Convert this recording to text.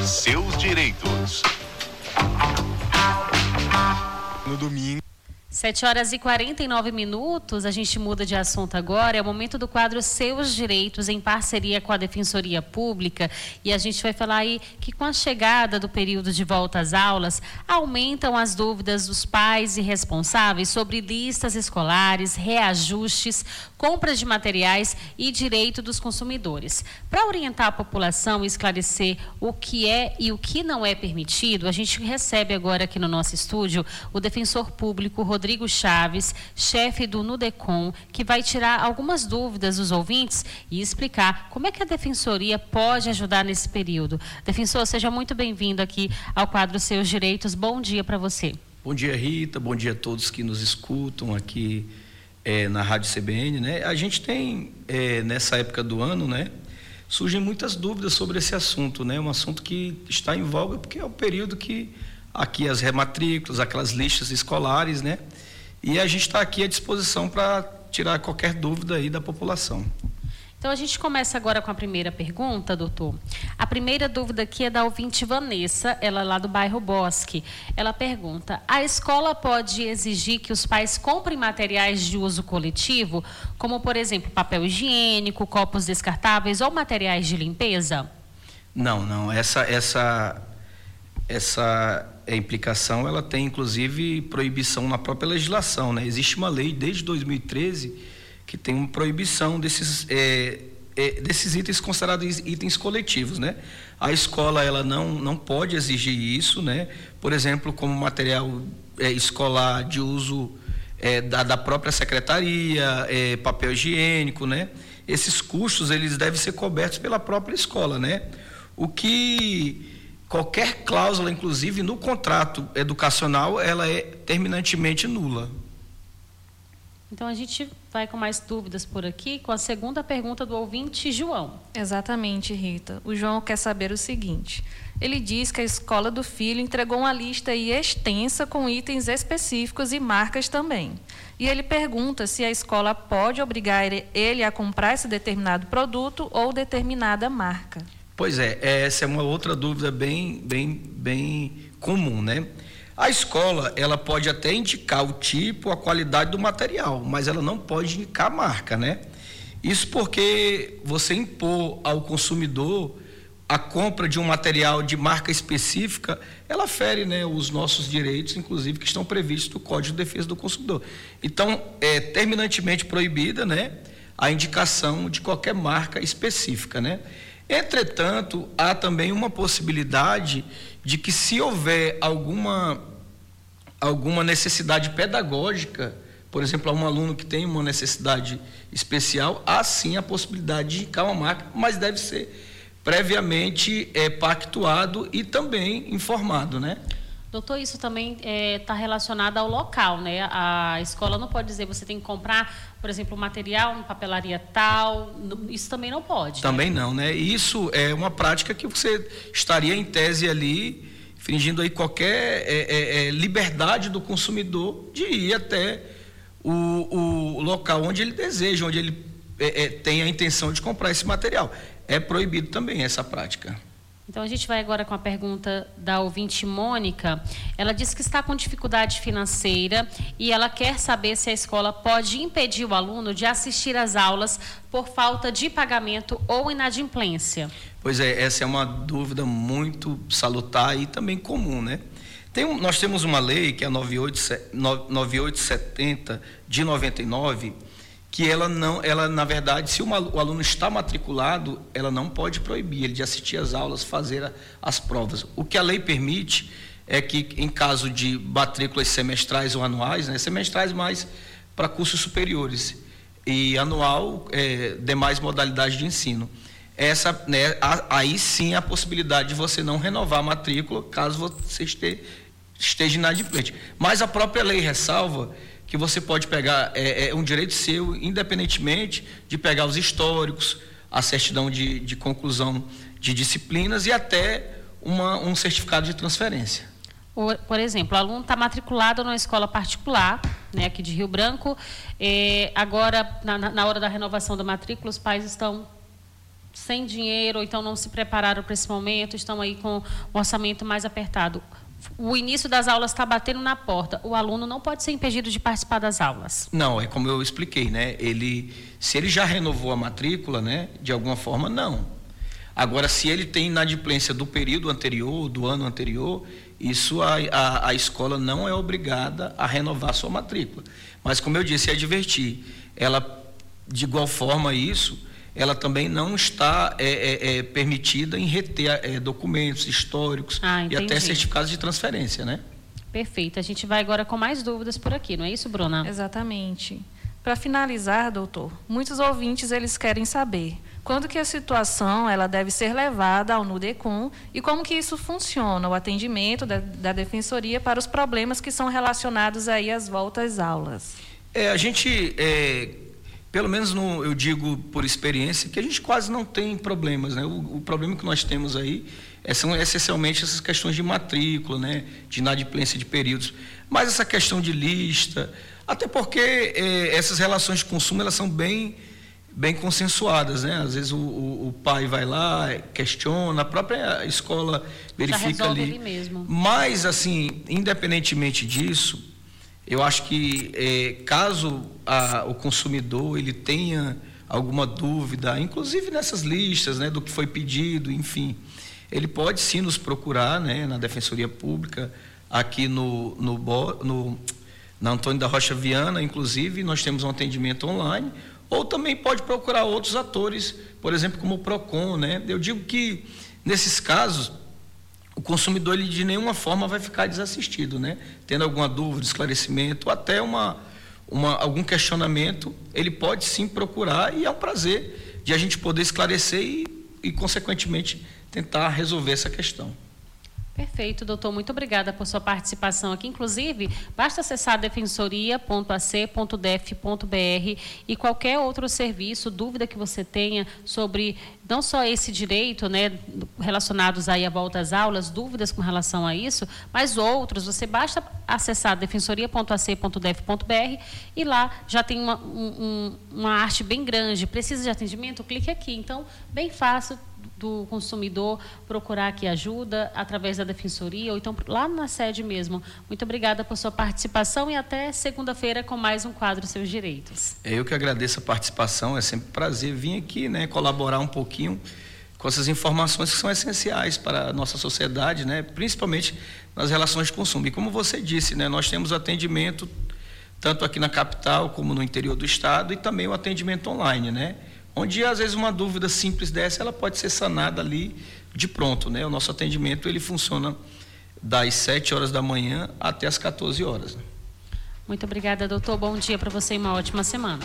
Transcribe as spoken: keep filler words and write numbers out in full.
seus direitos. No domingo. sete horas e quarenta e nove minutos, a gente muda de assunto agora, é o momento do quadro Seus Direitos, em parceria com a Defensoria Pública, e a gente vai falar aí que com a chegada do período de volta às aulas, aumentam as dúvidas dos pais e responsáveis sobre listas escolares, reajustes, compras de materiais e direito dos consumidores. Para orientar a população e esclarecer o que é e o que não é permitido, a gente recebe agora aqui no nosso estúdio o defensor público Rodrigo Rodrigo Chaves, chefe do Nudecom, que vai tirar algumas dúvidas dos ouvintes e explicar como é que a Defensoria pode ajudar nesse período. Defensor, seja muito bem-vindo aqui ao quadro Seus Direitos. Bom dia para você. Bom dia, Rita. Bom dia a todos que nos escutam aqui é, na Rádio C B N, né? A gente tem, é, nessa época do ano, né, surgem muitas dúvidas sobre esse assunto, né? Um assunto que está em voga porque é o período que aqui as rematrículas, aquelas listas escolares, né? E a gente está aqui à disposição para tirar qualquer dúvida aí da população. Então, a gente começa agora com a primeira pergunta, doutor. A primeira dúvida aqui é da ouvinte Vanessa, ela é lá do bairro Bosque. Ela pergunta, a escola pode exigir que os pais comprem materiais de uso coletivo, como, por exemplo, papel higiênico, copos descartáveis ou materiais de limpeza? Não, não. Essa... essa... Essa implicação, ela tem inclusive proibição na própria legislação, né? Existe uma lei desde dois mil e treze que tem uma proibição desses, é, é, desses itens considerados itens coletivos, né? A escola, ela não, não pode exigir isso, né? Por exemplo, como material é, escolar de uso é, da, da própria secretaria, é, papel higiênico, né? Esses custos, eles devem ser cobertos pela própria escola, né? O que... Qualquer cláusula, inclusive no contrato educacional, ela é terminantemente nula. Então, a gente vai com mais dúvidas por aqui, com a segunda pergunta do ouvinte João. Exatamente, Rita. O João quer saber o seguinte. Ele diz que a escola do filho entregou uma lista aí extensa com itens específicos e marcas também. E ele pergunta se a escola pode obrigar ele a comprar esse determinado produto ou determinada marca. Pois é, essa é uma outra dúvida bem, bem, bem comum, né? A escola, ela pode até indicar o tipo, a qualidade do material, mas ela não pode indicar a marca, né? Isso porque você impor ao consumidor a compra de um material de marca específica, ela fere, né, os nossos direitos, inclusive, que estão previstos no Código de Defesa do Consumidor. Então, é terminantemente proibida, né, a indicação de qualquer marca específica, né? Entretanto, há também uma possibilidade de que, se houver alguma, alguma necessidade pedagógica, por exemplo, há um aluno que tem uma necessidade especial, há sim a possibilidade de indicar uma marca, mas deve ser previamente é, pactuado e também informado, né? Doutor, isso também está é, relacionado ao local, né? A escola não pode dizer, você tem que comprar, por exemplo, material, papelaria tal, isso também não pode. Também né? não, né? Isso é uma prática que você estaria em tese ali, infringindo aí qualquer é, é, é, liberdade do consumidor de ir até o, o local onde ele deseja, onde ele é, é, tem a intenção de comprar esse material. É proibido também essa prática. Então, a gente vai agora com a pergunta da ouvinte Mônica. Ela diz que está com dificuldade financeira e ela quer saber se a escola pode impedir o aluno de assistir às aulas por falta de pagamento ou inadimplência. Pois é, essa é uma dúvida muito salutar e também comum, né? Tem um, nós temos uma lei, que é a nove mil oitocentos e setenta de noventa e nove, que ela não, ela na verdade, se uma, o aluno está matriculado, ela não pode proibir ele de assistir às aulas, fazer a, as provas. O que a lei permite é que, em caso de matrículas semestrais ou anuais, né, semestrais mais para cursos superiores e anual, é, demais modalidades de ensino, essa, né, a, aí sim a possibilidade de você não renovar a matrícula caso você esteja, esteja inadimplente. Mas a própria lei ressalva que você pode pegar, é, é um direito seu, independentemente de pegar os históricos, a certidão de, de conclusão de disciplinas e até uma, um certificado de transferência. Por, por exemplo, o aluno está matriculado numa escola particular, né, aqui de Rio Branco, é, agora, na, na hora da renovação da matrícula, os pais estão sem dinheiro, ou então não se prepararam para esse momento, estão aí com o orçamento mais apertado. O início das aulas está batendo na porta. O aluno não pode ser impedido de participar das aulas. Não, é como eu expliquei, né? Ele, se ele já renovou a matrícula, né? De alguma forma, não. Agora, se ele tem inadimplência do período anterior, do ano anterior, isso a, a, a escola não é obrigada a renovar sua matrícula. Mas, como eu disse, advertir, ela, de igual forma, isso, ela também não está é, é, é, permitida em reter é, documentos históricos ah, e até certificados de transferência, né? Perfeito. A gente vai agora com mais dúvidas por aqui, não é isso, Bruna? Exatamente. Para finalizar, doutor, muitos ouvintes eles querem saber quando que a situação ela deve ser levada ao NUDECOM e como que isso funciona, o atendimento da, da Defensoria para os problemas que são relacionados aí às voltas às aulas. É, a gente, é, pelo menos no, eu digo por experiência, que a gente quase não tem problemas, né? O, o problema que nós temos aí é, são essencialmente essas questões de matrícula, né? De inadimplência de períodos, mas essa questão de lista, até porque é, essas relações de consumo elas são bem bem consensuadas, né? Às vezes o, o, o pai vai lá, questiona, a própria escola verifica já resolve ali. Ele mesmo. Mas, assim, independentemente disso, eu acho que é, caso a, o consumidor ele tenha alguma dúvida, inclusive nessas listas, né, do que foi pedido, enfim, ele pode sim nos procurar, né, na Defensoria Pública, aqui no, no, no na Antônio da Rocha Viana, inclusive, nós temos um atendimento online, ou também pode procurar outros atores, por exemplo, como o PROCON, né? Eu digo que, nesses casos, o consumidor ele, de nenhuma forma vai ficar desassistido, né? Tendo alguma dúvida, esclarecimento, ou até uma, uma, algum questionamento, ele pode sim procurar, e é um prazer de a gente poder esclarecer e, e consequentemente, tentar resolver essa questão. Perfeito, doutor. Muito obrigada por sua participação aqui. Inclusive, basta acessar defensoria ponto a c ponto d e f ponto b r e qualquer outro serviço, dúvida que você tenha sobre não só esse direito, né, relacionados aí à volta às aulas, dúvidas com relação a isso, mas outros, você basta acessar defensoria ponto a c ponto d e f ponto b r e lá já tem uma, um, uma arte bem grande. Precisa de atendimento? Clique aqui. Então, bem fácil do consumidor procurar aqui ajuda através da Defensoria ou então lá na sede mesmo. Muito obrigada por sua participação e até segunda-feira com mais um quadro Seus Direitos. Eu que agradeço a participação, é sempre um prazer vir aqui, né, colaborar um pouquinho com essas informações que são essenciais para a nossa sociedade, né, principalmente nas relações de consumo. E como você disse, né, nós temos atendimento tanto aqui na capital como no interior do estado e também o atendimento online, né? Onde às vezes uma dúvida simples dessa, ela pode ser sanada ali de pronto, né? O nosso atendimento ele funciona das sete horas da manhã até as quatorze horas. Muito obrigada, doutor. Bom dia para você e uma ótima semana.